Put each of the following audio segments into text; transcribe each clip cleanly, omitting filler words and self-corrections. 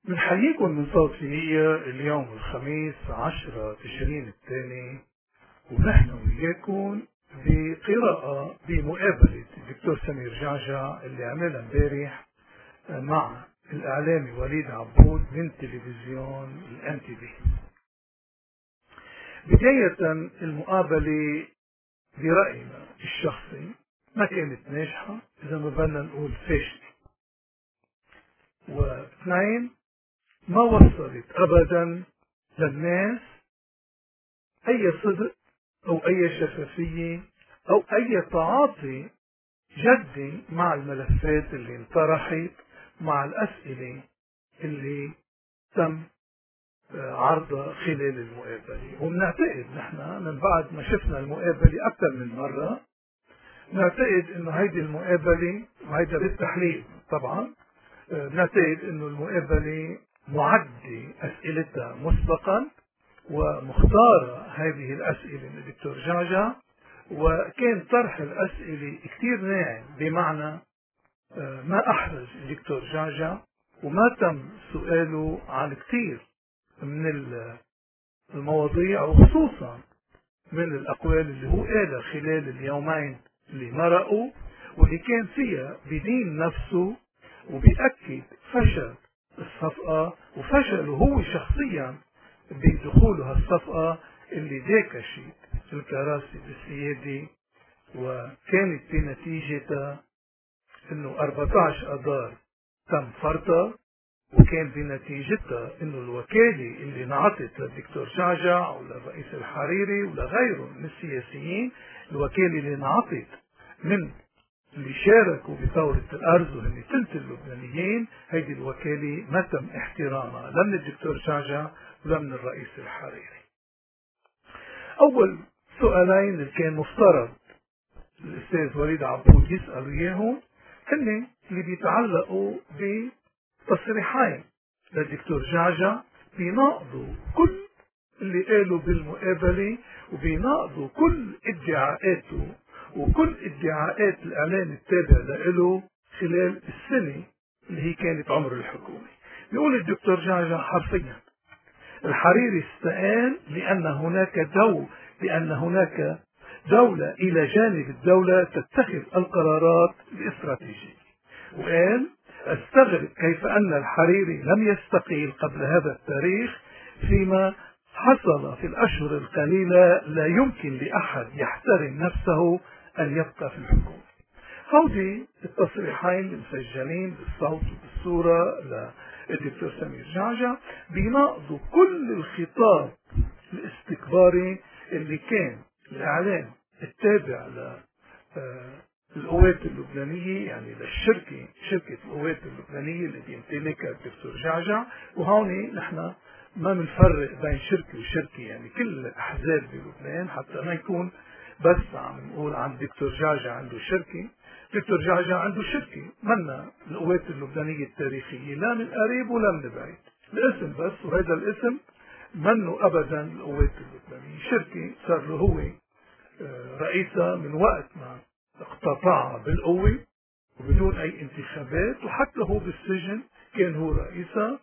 بنحييكم من صوت ليبيا اليوم الخميس 10 تشرين الثاني، ونحن وياكم بقراءة بمقابلة الدكتور سمير جعجع اللي عملها امبارح مع الإعلامي وليد عبود من تلفزيون الNTV. بداية المقابلة برأينا الشخصي ما كانت ناجحة، إذا ما بدنا نقول فاشلة. واثنين، ما وصلت أبدا للناس أي صدق أو أي شفافية أو أي تعاطي جدي مع الملفات اللي انطرحت، مع الأسئلة اللي تم عرضها خلال المقابلة. وبنعتقد نحن من بعد ما شفنا المقابلة أكثر من مرة، نعتقد إنه هيدي المقابلة، وهيدا بالتحليل طبعا، نعتقد إنه المقابلة معدة أسئلتها مسبقا ومختارة هذه الأسئلة من الدكتور جعجع، وكان طرح الأسئلة كتير ناعم، بمعنى ما أحرج الدكتور جعجع وما تم سؤاله عن كتير من المواضيع، وخصوصا من الأقوال اللي هو قالها خلال اليومين اللي مرقوا، واللي كان فيها بدين نفسه وبيأكد فشل الصفقة وفشله هو شخصيا بدخوله هالصفقة اللي داكشت الكراسي بالسيادة، وكانت بنتيجتها انه 14 اذار تم فرضها، وكان بنتيجتها انه الوكالة اللي انعطت للدكتور جعجع وللرئيس الحريري ولغيره من السياسيين، الوكالة اللي انعطت من اللي شاركوا بثورة الأرز وهن ثلث اللبنانيين، هيدي الوكالة ما تم احترامها لا من الدكتور جعجع ولا من الرئيس الحريري. أول سؤالين اللي كان مفترض الأستاذ وليد عبود يسألوا إياهم هن اللي بيتعلقوا بتصريحين للدكتور جعجع، بيناقضوا كل اللي قالوا بالمقابلة، وبيناقضوا كل ادعاءاته وكل ادعاءات الإعلام التابع له خلال السنة اللي هي كانت عمر الحكومة. بيقول الدكتور جعجع حرفيا: الحريري استقال لأن هناك دولة إلى جانب الدولة تتخذ القرارات الاستراتيجية. وقال: استغرب كيف أن الحريري لم يستقيل قبل هذا التاريخ، فيما حصل في الأشهر القليلة لا يمكن لأحد يحترم نفسه أن يبقى في الحكومة. هودي التصريحين المسجلين بالصوت وبالصورة للدكتور سمير جعجع بيناقضوا كل الخطاب الاستكباري اللي كان الإعلام التابع للقوات اللبنانية، يعني شركة القوات اللبنانية اللي بيمتلكها الدكتور جعجع. وهون نحن ما بنفرق بين شركة وشركة، يعني كل الأحزاب بلبنان، حتى ما يكون بس عم نقول عن الدكتور جعجع عنده شركة. الدكتور جعجع عنده شركة منا القوات اللبنانية التاريخية، لا من قريب ولا من بعيد، الاسم بس، وهذا الاسم منه أبدا القوات اللبنانية. شركة صار له هو رئيسها من وقت ما اقتطعها بالقوة وبدون أي انتخابات، وحتى هو بالسجن كان هو رئيسها،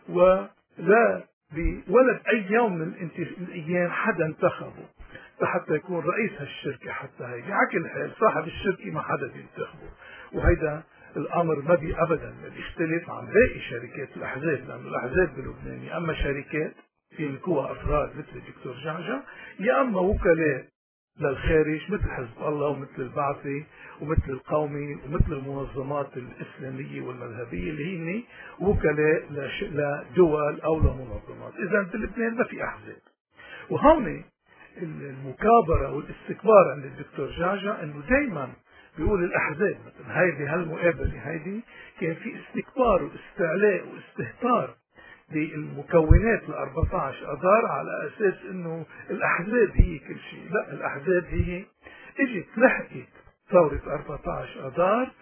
ولا ولا بأي يوم من الأيام حدا انتخبه حتى يكون رئيس هالشركة. حتى هيدي على كل حال صاحب الشركة ما حدا بينتخبه، وهيدا الأمر ما بي أبدا بيختلف عن باقي شركات الأحزاب، لأن الأحزاب بلبنان يا أما شركات يملكوها أفراد مثل الدكتور جعجع، يا أما وكلاء للخارج مثل حزب الله ومثل البعثي ومثل القومي ومثل المنظمات الإسلامية والمذهبية اللي هن وكلاء لدول أو لمنظمات. إذا بلبنان ما في أحزاب. وهون المكابرة والاستكبار عند الدكتور جعجع انه دايما بيقول الاحزاب، مثلا هيدي هالمقابلة هيدي كان في استكبار واستعلاء واستهتار بالمكونات ال 14 اذار على اساس انه الاحزاب هي كل شيء. لا، الاحزاب هي اجت لحقت ثورة 14 اذار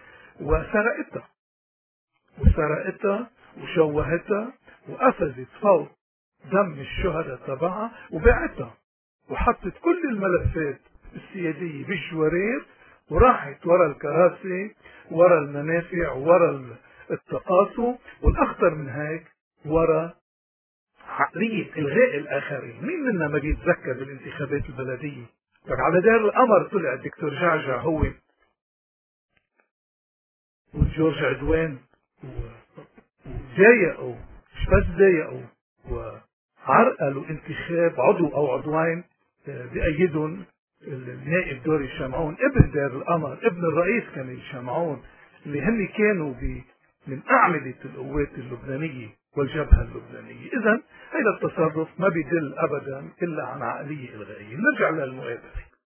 وسرقتها وشوهتها واخذت فوق دم الشهداء تبعها وباعتها، وحطت كل الملفات السيادية بالجوارير، وراحت ورا الكراسي ورا المنافع ورا التقاطع. والأخطر من هيك وراء عقلية إلغاء الآخرين. مين منا ما بيتذكر بالانتخابات البلدية على دار القمر طلع الدكتور جعجع هو وجورج عدوان وضايقوا، مش بس ضايقوا وعرقلوا انتخاب عضو أو عضوين بأيدهم النائب دوري شمعون ابن دار القمر ابن الرئيس كمال شمعون اللي هن كانوا من أعمدة القوات اللبنانية والجبهة اللبنانية. إذن هذا التصرف ما بيدل أبدا إلا عن عقلية إلغائية. نرجع للمقابلة.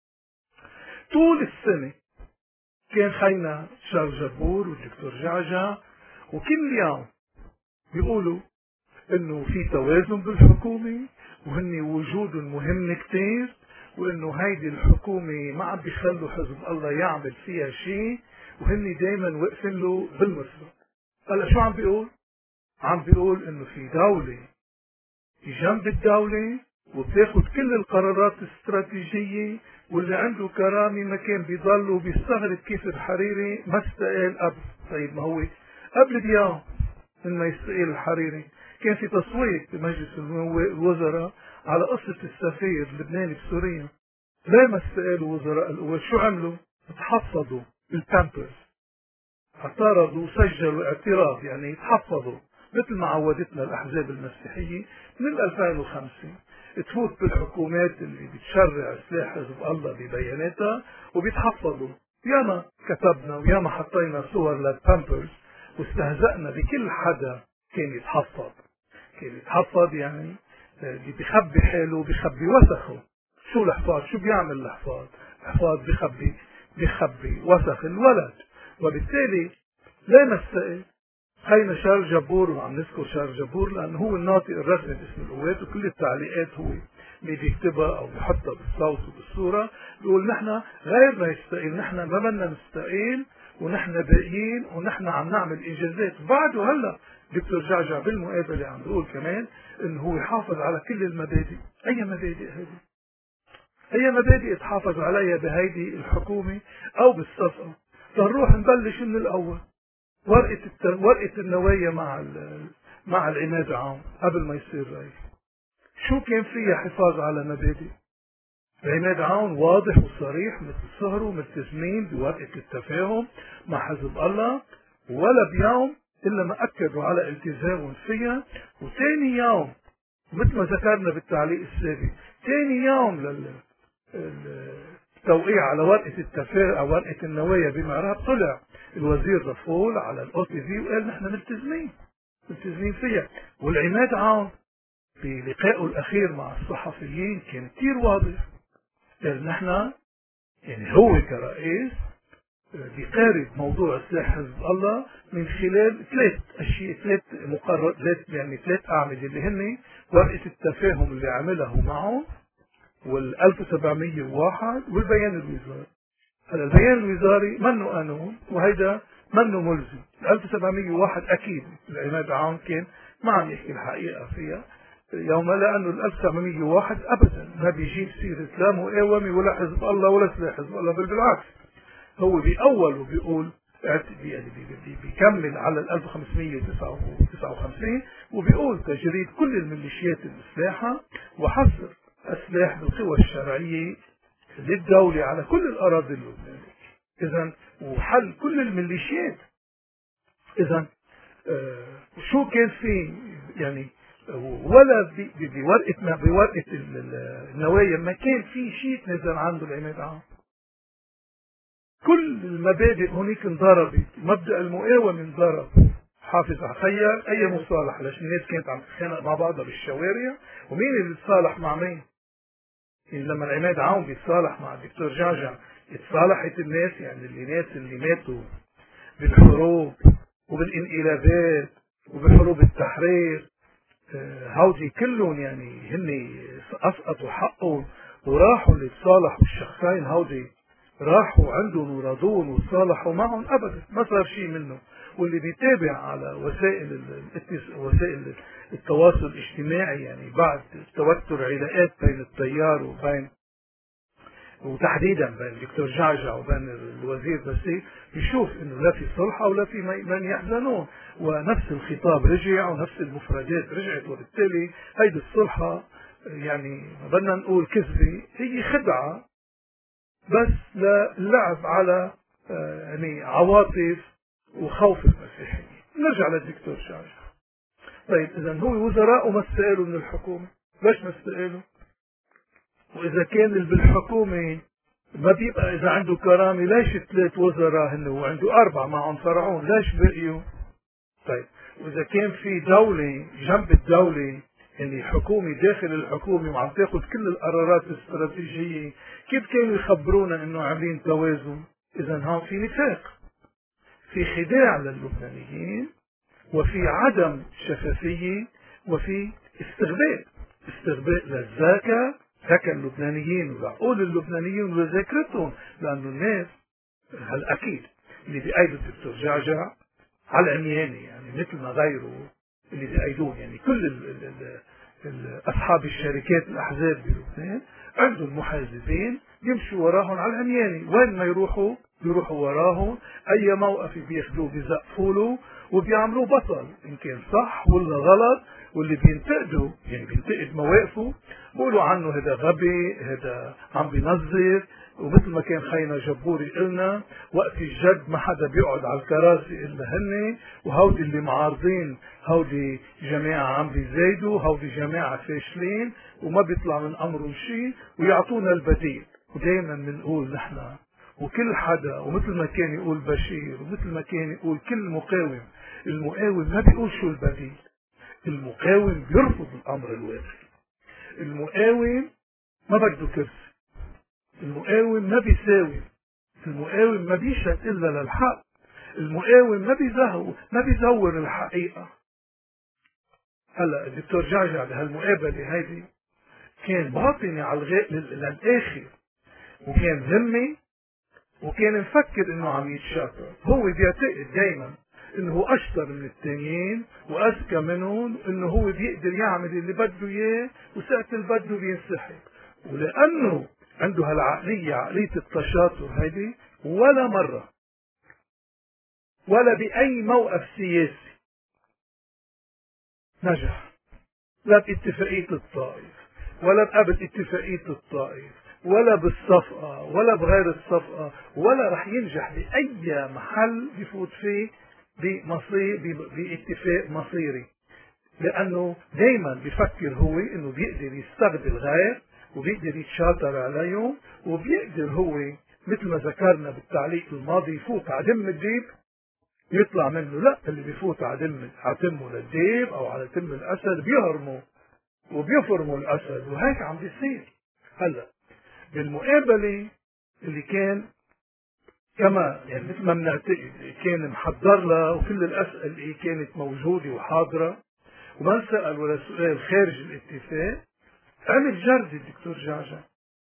طول السنة كان خينا شارل جبور والدكتور جعجع وكل يوم بيقولوا انه في توازن بالحكومة وهن وجود مهم كتير وانه هيدي الحكومة ما عم بيخلوا حزب الله يعمل فيها شيء وهن دايما واقفين له بالمسرح. هلا شو عم بيقول؟ عم بيقول انه في دولة في جنب الدولة وبتاخد كل القرارات الاستراتيجية واللي عنده كرامة ما كان بيضل وبيستغرب كيف الحريري ما استقال قبل. طيب ما هو قبل بيوم من ما يستقيل الحريري كان في تصويت بمجلس الوزراء على قصة السفير اللبناني بسوريا. ليه ما استقالوا وزراء القوات؟ شو عملوا؟ تحفظوا بالبامبرز، اعترضوا وسجلوا اعتراض، يعني يتحفظوا مثل ما عودتنا الأحزاب المسيحية من 2005 تفوت بالحكومات اللي بتشرع سلاح حزب الله ببياناتها وبيتحفظوا. ياما كتبنا وياما حطينا صور للبامبرز واستهزأنا بكل حدا كان يتحفظ. كان يتحفظ يعني بيخبي حاله وبيخبي وسخه. شو الحفاظ؟ شو بيعمل الحفاظ؟ الحفاظ بيخبي وسخ الولد. وبالتالي لا نستقل. خينا شارل جبور، وعم نذكر شارل جبور لأنه هو الناطق الرسمي باسم القوات وكل التعليقات هو اللي بيكتبها أو بيحطها بالصوت وبالصورة. بيقول نحن غير نستقيل، نحن ما بدنا نستقيل ونحن باقيين ونحن عم نعمل إنجازات. بعده هلا دكتور جعجع بالمقابلة عم بيقول كمان إنه هو يحافظ على كل المبادئ. أي مبادئ هذه؟ أي مبادئ تحافظ عليها بهيدي الحكومة أو بالصفقة؟ فنروح نبلش من الأول. ورقة النوايا مع العماد العام قبل ما يصير رئيس، شو كان فيها حفاظ على مبادئ؟ العماد العام واضح وصريح مثل صهره ملتزمين بورقة التفاهم مع حزب الله، ولا بيوم إلا ما أكدوا على التزامهم فيها. وثاني يوم مثل ما ذكرنا بالتعليق السابق، ثاني يوم التوقيع على ورقة التفاهم أو ورقة النوايا بمعراب طلع الوزير رفول على الأو تي في وقال نحن ملتزمين فيها. والعماد عون في لقائه الأخير مع الصحفيين كان كتير واضح، قال نحن يعني هو كرئيس بيقارب موضوع سلاح حزب الله من خلال ثلاث أعمدة اللي هن ورقة التفاهم اللي عمله معهم وال1701 والبيان الوزاري. هذا البيان الوزاري منه قانون وهيدا منه ملزم. 1701 أكيد العماد عام كان ما عم يحكي الحقيقة فيها يوم، لأنه 1701 أبدا ما بيجيب سيرة لا مقاومة ولا حزب الله ولا سلاح حزب الله، بل بالعكس هو بأول وبيقول بيكمل على 1559 وبيقول تجريد كل الميليشيات المسلحة وحصر السلاح بالقوى الشرعية للدولة على كل الأراضي اللبنانية. إذن وحل كل الميليشيات. إذن شو كان في يعني ولا بورقة النوايا ما كان في شيء نزل عنده العماد عام. كل المبادئ هناك انضربت، مبدأ المقاومة انضرب. حافظ تخيل أي مصالحة عشان الناس كانت عم تتخانق مع بعضها بالشوارع، ومين اللي تصالح مع مين؟ يعني لما العماد عون بيتصالح مع الدكتور جعجع اتصالحت الناس، يعني الناس اللي ماتوا بالحروب وبالانقلابات وبحروب التحرير هودي كلهم يعني هن اسقطوا حقهم وراحوا ليتصالحوا. الشخصين هودي راحوا عندهم ورضون وتصالحوا معهم ابدا، ما صار شيء منه. واللي بيتابع على وسائل التواصل الاجتماعي يعني بعد توتر علاقات بين التيار وبين وتحديدا بين الدكتور جعجع وبين الوزير بسيط، يشوف انه لا في صلحة ولا في من يحزنون، ونفس الخطاب رجع ونفس المفردات رجعت، وبالتالي هيدي الصلحة يعني بدنا نقول كذبة، هي خدعة بس للعب على يعني عواطف وخوف المسيحيين. نرجع للدكتور جعجع. طيب اذا هو وزراء ما استقالوا من الحكومة، ليش ما استقالوا؟ واذا كان اللي بالحكومة ما بيبقى اذا عنده كرامة، ليش 3 وزراء هن وعنده 4 معهم فرعون، ليش بقيوا؟ طيب واذا كان في دولة جنب الدولة، يعني حكومة داخل الحكومة وعم تاخذ كل القرارات الاستراتيجية، كيف كانوا يخبرونا انه عاملين توازن؟ اذا هون في نفاق، في خداع للبنانيين، وفي عدم شفافية، وفي استغباء للذكاء، ذكاء اللبنانيين وعقول اللبنانيين وذاكرتهم، لأنه الناس هالأكيد اللي بيأيدوا الدكتور جعجع على عمياني، يعني مثل ما غيره اللي بيأيدون، يعني كل أصحاب الشركات الأحزاب بلبنان عندهم محاسبين يمشوا وراهم على العمياني، وين ما يروحوا وراهم، أي موقف بياخذوه بيزقفوا له وبيعملوه بطل، إن كان صح ولا غلط. واللي بينتقدوا يعني بينتقد مواقفه بيقولوا عنه هذا غبي، هذا عم بينظر، ومثل ما كان خينا جبور يقلنا وقت الجد ما حدا بيقعد على الكراسي الا هن، وهودي اللي معارضين هودي جماعه عم بيزايدوا، هودي جماعه فاشلين وما بيطلع من امرهم شيء، ويعطونا البديل. ودائما بنقول نحن وكل حدا، ومثل ما كان يقول بشير ومثل ما كان يقول كل مقاوم، المقاوم ما بيقول شو البديل، المقاوم بيرفض الامر الواقع. المقاوم ما بده كرسي، المقاوم ما بيساوي، المقاوم ما بيشهد الا للحق، المقاوم ما بيزور الحقيقة. هلا الدكتور جعجع بهالمقابلة هيدي كان باطني على للآخر، وكان ذمي، وكان مفكر انه عم يتشاطر. هو بيعتقد دايما انه هو اشطر من التانيين واذكى منهم، انه هو بيقدر يعمل اللي بده اياه، وساعة اللي بده بينسحب. ولانه عنده هالعقلية، عقلية التشاطر هيدي، ولا مرة ولا بأي موقف سياسي نجح، لا باتفاقية الطائف ولا قبل اتفاقية الطائف ولا بالصفقة ولا بغير الصفقة، ولا رح ينجح بأي محل بفوت فيه باتفاق مصيري، لأنه دايما بفكر هو انه بيقدر يستغبي الغير، وبيقدر يتشاطر عليهم، وبيقدر هو مثل ما ذكرنا بالتعليق الماضي يفوت على دم الديب يطلع منه. لا، اللي بيفوت على تمه للديب او على تم الاسد بيهرموا وبيفرموا الاسد، وهيك عم بيصير. هلا بالمقابلة اللي كان كما يعني مثل ما بنعتقد كان محضر لها، وكل الاسئله اللي كانت موجوده وحاضره وما انسأل ولا سؤال خارج الاتفاق، عمل جردة الدكتور جعجع،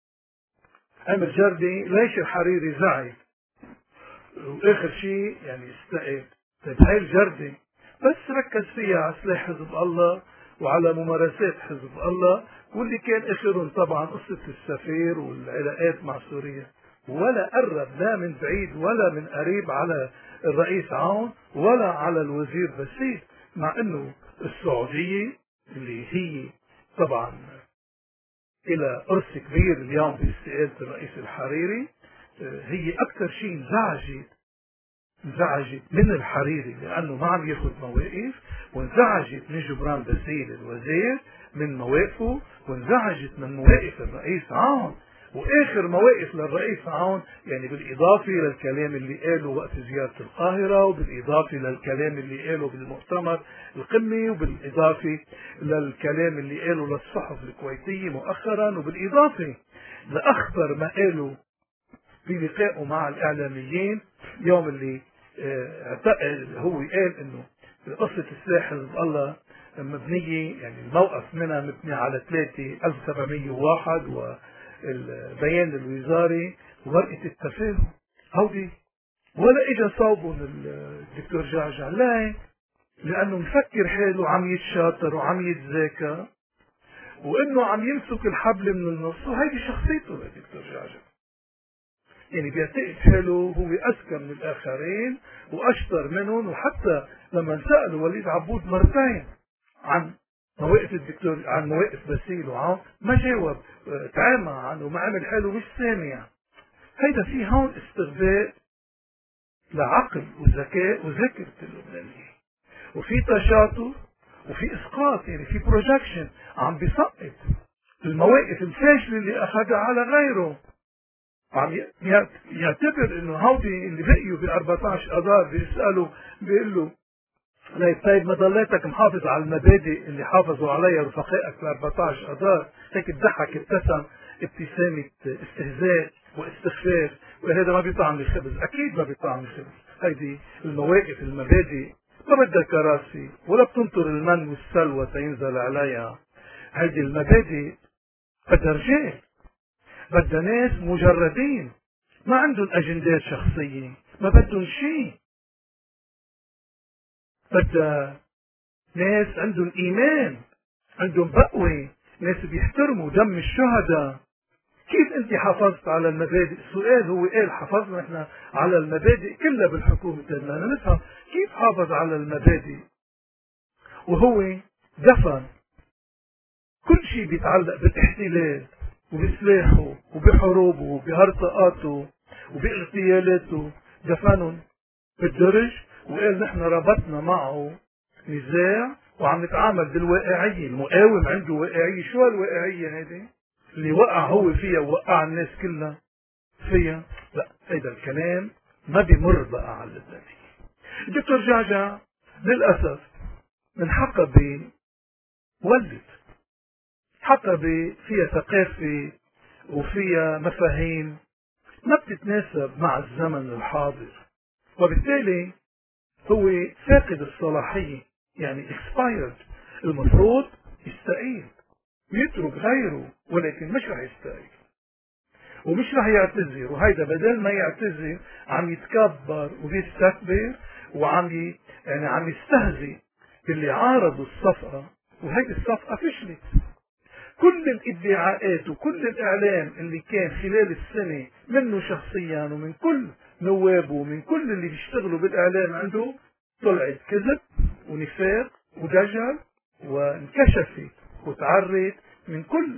عمل جردة. ليش الحريري زعل واخر شيء يعني استقال؟ طيب هاي الجردة بس ركز فيها على سلاح حزب الله وعلى ممارسات حزب الله، واللي كان اخرهم طبعا قصة السفير والعلاقات مع سوريا، ولا قرب لا من بعيد ولا من قريب على الرئيس عون ولا على الوزير بسيط، مع انه السعودية اللي هي طبعا الى قرص كبير اليوم باستقالة الرئيس الحريري، هي اكثر شيء انزعجت من الحريري لانه ما عم ياخذ مواقف، وانزعجت من جبران باسيل الوزير من مواقفه، وانزعجت من مواقف الرئيس عون. واخر مواقف للرئيس عون يعني بالاضافه للكلام اللي قاله وقت زياره القاهره، وبالاضافه للكلام اللي قاله بالمؤتمر القمي، وبالاضافه للكلام اللي قاله للصحف الكويتيه مؤخرا، وبالاضافه لاخطر ما قاله في لقائه مع الاعلاميين يوم اللي هو قال انه قصة سلاح حزب الله مبنية، يعني الموقف منها مبني على 3701 والبيان الوزاري وورقة التفاهم هودي، ولا اجا صوبهم الدكتور جعجع، لا، لانه مفكر حاله عم يتشاطر وعم يتذاكى، وانه عم يمسك الحبل من النص، وهيدي شخصيته للدكتور جعجع. يعني بيعتقد حاله هو أذكى من الآخرين وأشطر منهم. وحتى لما سألوا وليد عبود مرتين عن مواقف الدكتور، عن مواقف باسيل وعون، ما جاوب، تعامى عنه وما عمل حاله مش سامع. هيدا في هون استغباء لعقل وذكاء وذاكرة اللبنانيين، وفي تشاطر وفي اسقاط، يعني في بروجكشن، عم بيسقط المواقف الفاشلة اللي اخذها على غيره. عم يعتبر انه هودي اللي بقيوا ب 14 اذار بيسألوا بيقول له طيب ما ضليتك محافظ على المبادئ اللي حافظوا عليها رفقائك ب 14 اذار؟ هيك الضحك ابتسم ابتسامة استهزاء واستخفاف، وهذا ما بيطعم الخبز. اكيد ما بيطعم الخبز. هيدي المواقف المبادئ ما بدها كراسي ولا بتنطر المن والسلوى تينزل عليها. هيدي المبادئ بدها رجال، بدها ناس مجردين ما عندهم اجندات شخصية، ما بدهم شيء. بدها ناس عندهم ايمان، عندهم بقوة، ناس بيحترموا دم الشهداء. كيف انت حافظت على المبادئ؟ السؤال هو قال حافظنا احنا على المبادئ كلها بالحكومة بدنا نفهم كيف حافظ على المبادئ وهو دفن كل شيء بيتعلق بالاحتلال وبسلاحه وبحروبه وبهرطقاته وباغتيالاته، دفنهم بالدرج وقال نحن ربطنا معه نزاع وعم نتعامل بالواقعية. المقاوم عنده واقعية. شو الواقعية هذه اللي وقع هو فيها ووقع الناس كلها فيها؟ لا، هيدا الكلام ما بيمر بقى على اللبناني. الدكتور جعجع للأسف من حقبة ولد حقبة فيها ثقافة وفيها مفاهيم ما بتتناسب مع الزمن الحاضر، وبالتالي هو فاقد الصلاحية، يعني expired. المفروض يستقيل ويترك غيره، ولكن مش رح يستقيل ومش رح يعتذر. وهيدا بدل ما يعتذر عم يتكبر وبيستكبر وعم يعني عم يستهزئ باللي عارضوا الصفقة، وهيدي الصفقة فشلت. كل الادعاءات وكل الإعلام اللي كان خلال السنة منه شخصيا ومن كل نوابه ومن كل اللي بيشتغلوا بالإعلام عنده طلعت كذب ونفاق ودجل، وانكشفت وتعرت من كل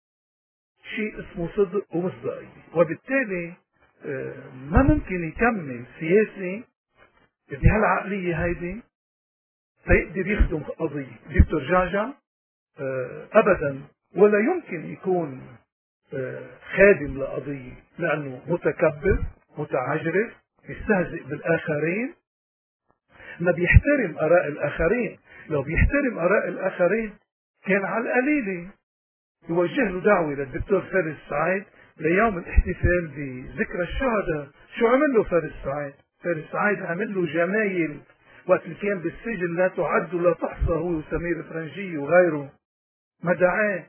شيء اسمه صدق ومصداقية. وبالتالي ما ممكن يكمل سياسي بهالعقلية هيدي فيقدر يخدم قضية. دكتور جعجع أبدا ولا يمكن يكون خادم لقضية، لأنه متكبر متعجرف يستهزئ بالآخرين، ما بيحترم آراء الآخرين. لو بيحترم آراء الآخرين كان على القليلة يوجه له دعوة للدكتور فارس سعيد ليوم الاحتفال بذكرى الشهداء. شو عمل له فارس سعيد؟ فارس سعيد عمل له جمايل وقت اللي كان بالسجن لا تعد ولا تحصى، هو وسمير فرنجي وغيره. ما دعاه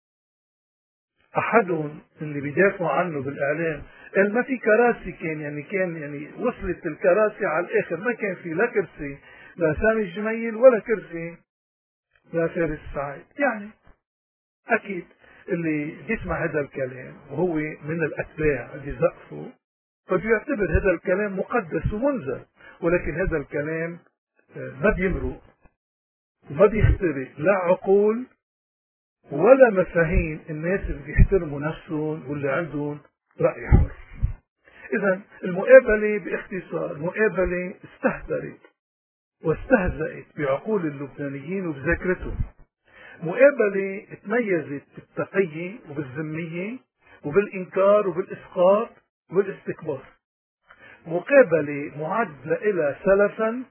أحدهم اللي بيدافعوا عنه بالإعلام، قال ما في كراسي، كان يعني وصلت الكراسي على الآخر، ما كان في لا كرسي لسامي الجميل ولا كرسي لفارس سعيد. يعني أكيد اللي بيسمع هذا الكلام وهو من الأتباع اللي زقفوا فبيعتبر هذا الكلام مقدس ومنزل، ولكن هذا الكلام ما بيمرق وما بيخترق لا عقول ولا مفاهيم الناس اللي بيحترموا نفسهم واللي عندهم رأي حر. إذا المقابلة باختصار مقابلة استهترت واستهزأت بعقول اللبنانيين وبذاكرتهم، مقابلة تميزت بالتقية وبالذمية وبالإنكار وبالإسقاط وبالاستكبار، مقابلة معد لها سلفا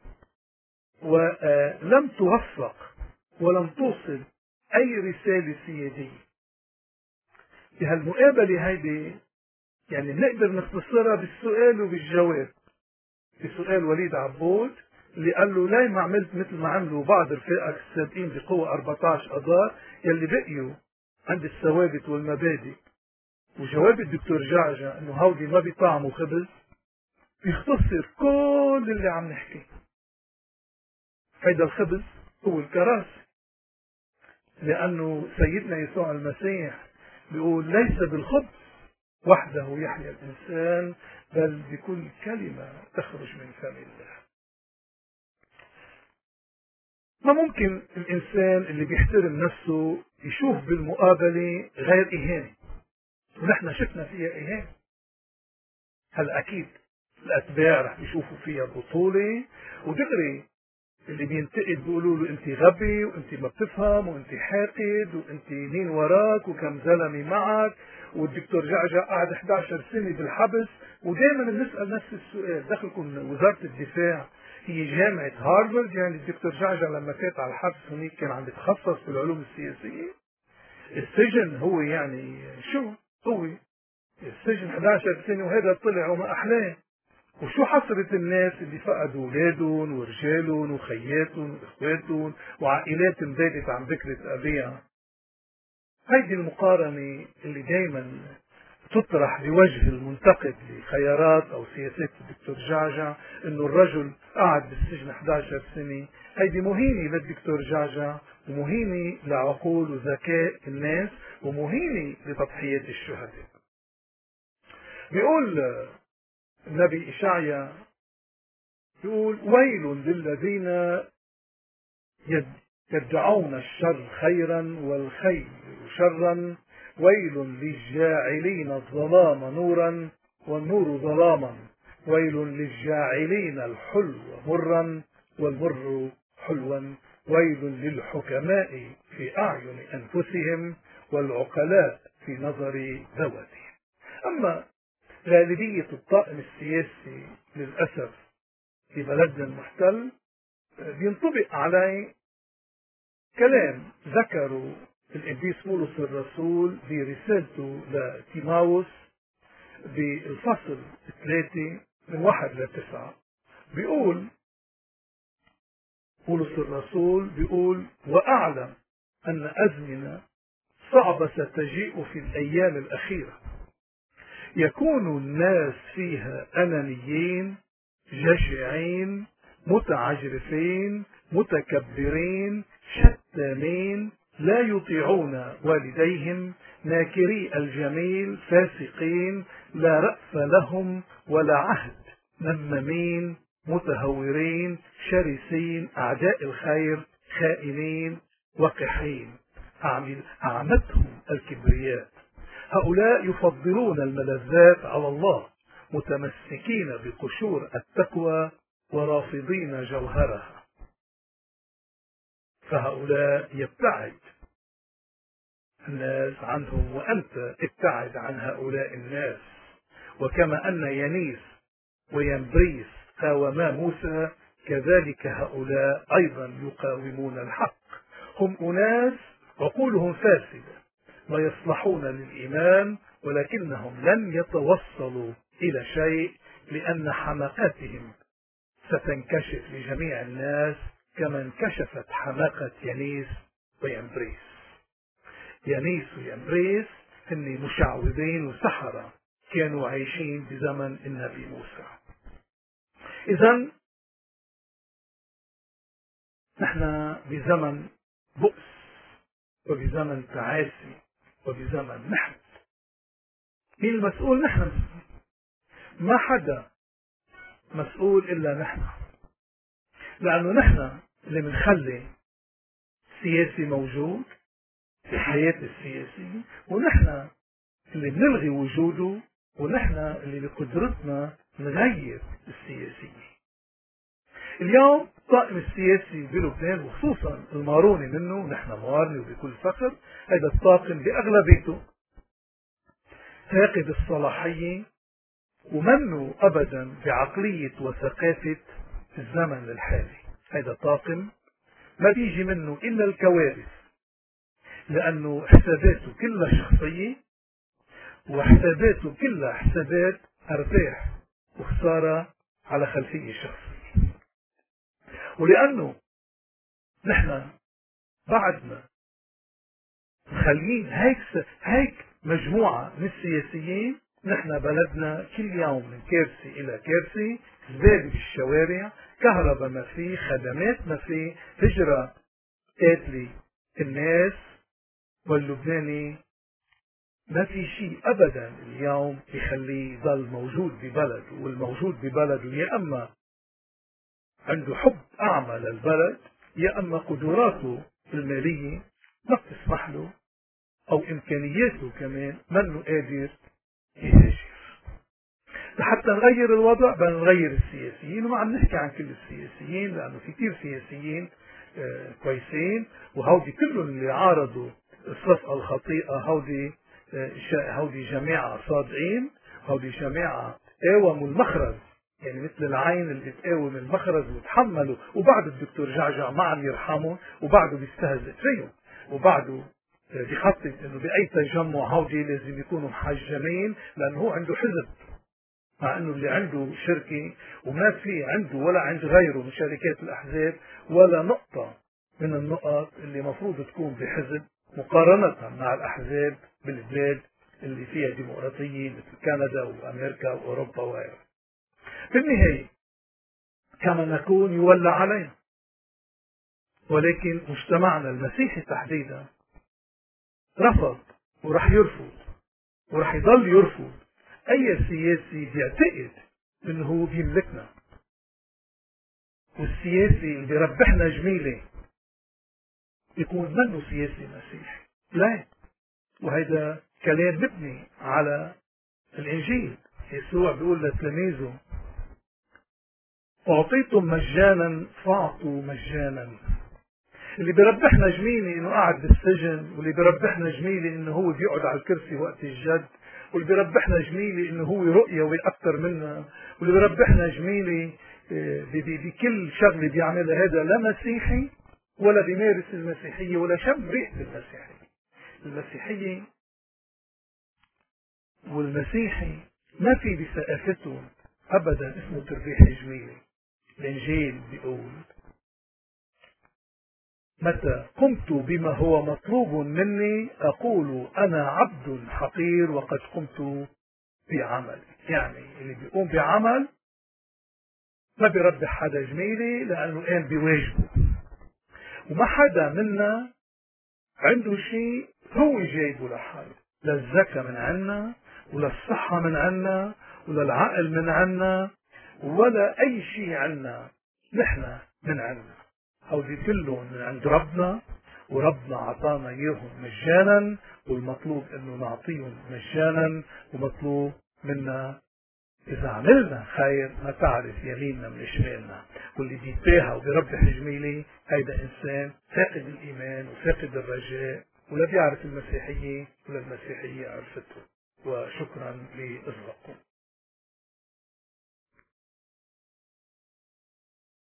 ولم توفق ولم توصل أي رسالة سيادية. بهالمقابلة هيدي يعني بنقدر نختصرها بالسؤال وبالجواب. بسؤال وليد عبود اللي قال له ليه ما عملت مثل ما عملوا بعض رفاقك السابقين بقوة 14 أذار يلي بقيوا عند الثوابت والمبادئ. وجواب الدكتور جعجع انه هودي ما بيطعموا خبز بيختصر كل اللي عم نحكي. هيدا الخبز هو الكراسي، لأنه سيدنا يسوع المسيح بيقول ليس بالخبز وحده يحيى الإنسان بل بكل كلمة تخرج من فم الله. ما ممكن الإنسان اللي بيحترم نفسه يشوف بالمقابلة غير إهانة، ونحن شفنا فيها إهانة. هلا أكيد الأتباع رح يشوفوا فيها بطولة، ودغري اللي بينتقد بيقولوا له أنت غبي وأنت ما بتفهم وأنت حاقد وأنت مين وراك وكم زلمة معك، والدكتور جعجع قعد 11 سنة بالحبس. ودائما بنسأل نفس السؤال، دخلكم وزارة الدفاع هي جامعة هارفارد؟ يعني الدكتور جعجع لما فات على الحبس هناك كان عم يتخصص في العلوم السياسية؟ السجن هو يعني شو هو؟ السجن 11 سنة وهذا طلع وما أحلاه. وشو حصرت الناس اللي فقدوا اولادهم ورجالهم وخياتهم واخواتهم وعائلات انبادت عن ذكرى ابيها؟ هيدي المقارنة اللي دايما تطرح بوجه المنتقد لخيارات او سياسات الدكتور جعجع، انه الرجل قعد بالسجن 11 سنة. هيدي مهينة للدكتور جعجع، ومهينة لعقول وذكاء الناس، ومهينة لتضحيات الشهداء. بيقول النبي إشعيا، يقول ويل للذين يدعون الشر خيرا والخير شرا، ويل للجاعلين الظلام نورا والنور ظلاما، ويل للجاعلين الحلو مرا والمر حلوا، ويل للحكماء في أعين أنفسهم والعقلاء في نظر ذواتهم. أما غالبية الطاقم السياسي للأسف في بلدنا المحتل بينطبق عليه كلام ذكروا القديس بولس الرسول برسالته لتيماوس بالفصل 3 من 1-9. بيقول بولس الرسول، بيقول وأعلم أن أزمنة صعبة ستجيء في الأيام الأخيرة، يكون الناس فيها أنانيين جشعين متعجرفين متكبرين شتامين لا يطيعون والديهم ناكري الجميل فاسقين لا رأف لهم ولا عهد نمامين متهورين شرسين أعداء الخير خائنين وقحين أعمتهم الكبرياء. هؤلاء يفضلون الملذات على الله متمسكين بقشور التقوى ورافضين جوهرها، فهؤلاء يبتعد الناس عنهم، وأنت ابتعد عن هؤلاء الناس. وكما أن ينيس وينبريس قاوما موسى، كذلك هؤلاء أيضا يقاومون الحق. هم أناس عقولهم فاسدة ويصلحون للإيمان، ولكنهم لن يتوصلوا إلى شيء، لأن حماقاتهم ستنكشف لجميع الناس كما انكشفت حماقة ينيس وينبريس. ينيس وينبريس هن مشعوذين وسحرة كانوا عايشين بزمن النبي موسى. إذن نحن بزمن بؤس وبزمن تعاسي وبزمن محن. مين المسؤول؟ نحن. ما حدا مسؤول إلا نحن، لأنه نحن اللي بنخلي سياسي موجود في حياة السياسي، ونحن اللي بنلغي وجوده، ونحن اللي بقدرتنا نغير السياسية. اليوم الطاقم السياسي بلبنان وخصوصا الماروني منه، نحن موارني وبكل فخر، هذا الطاقم بأغلبيته فاقد الصلاحية ومنه أبدا بعقلية وثقافة الزمن الحالي. هذا طاقم ما بيجي منه إلا الكوارث، لأنه حساباته كلها شخصية، وحساباته كلها حسابات أرباح وخسارة على خلفية شخصية. ولأنه نحن بعدنا مخلين هيك مجموعة من السياسيين، نحن بلدنا كل يوم من كارثة إلى كارثة، زبالة بالشوارع، كهرباء ما في، خدمات ما في، هجرة قاتلة الناس، واللبناني ما في شيء أبدا اليوم يخليه يضل موجود ببلد، والموجود ببلده يا أما عنده حب أعمى للبلد، يا أما قدراته المالية ما بتسمح له، أو إمكانياته كمان منه قادر يهاجر. لحتى نغير الوضع بدنا نغير السياسيين، وما عم نحكي عن كل السياسيين لأنه في كثير سياسيين كويسين، وهودي كلهم اللي عارضوا الصفقة الخطيئة هودي جماعة صادقين، هودي جماعة قاوموا المخرج، يعني مثل العين اللي بتقاوم المخرج وتحملوا، وبعد الدكتور جعجع ما عم يرحمهم، وبعده بيستهزئ فيهم، وبعده بيخطط انه باي تجمع هودي لازم يكونوا محجمين لانه هو عنده حزب، مع انه اللي عنده شركة وما في عنده ولا عند غيره من شركات الاحزاب ولا نقطة من النقط اللي مفروض تكون بحزب مقارنة مع الاحزاب بالبلاد اللي فيها ديمقراطية مثل كندا وامريكا واوروبا وغيرها. في النهاية كما نكون يولى علينا، ولكن مجتمعنا المسيحي تحديدا رفض ورح يرفض ورح يضل يرفض اي سياسي بيعتقد انه هو بيملكنا، والسياسي اللي بيربحنا جميلة يكون منه سياسي مسيحي، لا. وهذا كلام مبني على الانجيل. يسوع بيقول لتلاميذه اعطيتم مجانا فاعطوا مجانا. اللي بيربحنا جميلة انه قاعد بالسجن، واللي بيربحنا جميلة انه هو بيقعد على الكرسي وقت الجد، واللي بيربحنا جميلة انه هو رؤية اكثر منا، واللي بيربحنا جميلة بكل شغله بيعملها، هذا لا مسيحي ولا بيمارس المسيحية ولا شم ريحة المسيحية. المسيحية والمسيحي ما في بثقافته ابدا اسمه تربيح جميلة. الانجيل بيقول متى قمت بما هو مطلوب مني أقول أنا عبد حقير وقد قمت بعمل. يعني اللي بيقوم بعمل ما بيربح حدا جميلة لأنه قام بواجبه، وما حدا منا عنده شيء هو جايبه لحاله، لا الزكاة من عنا ولا الصحة من عنا ولا العقل من عنا ولا أي شيء عنا نحن من عنا. هودي كلهم من عند ربنا، وربنا عطانا اياهم مجانا، والمطلوب انه نعطيهم مجانا، ومطلوب منا اذا عملنا خير ما تعرف يميننا من شمالنا. واللي بيتباهى وبيربح جميلة هيدا انسان فاقد الايمان وفاقد الرجاء، ولا بيعرف المسيحية ولا المسيحية عرفته. وشكرا لإصغائكم.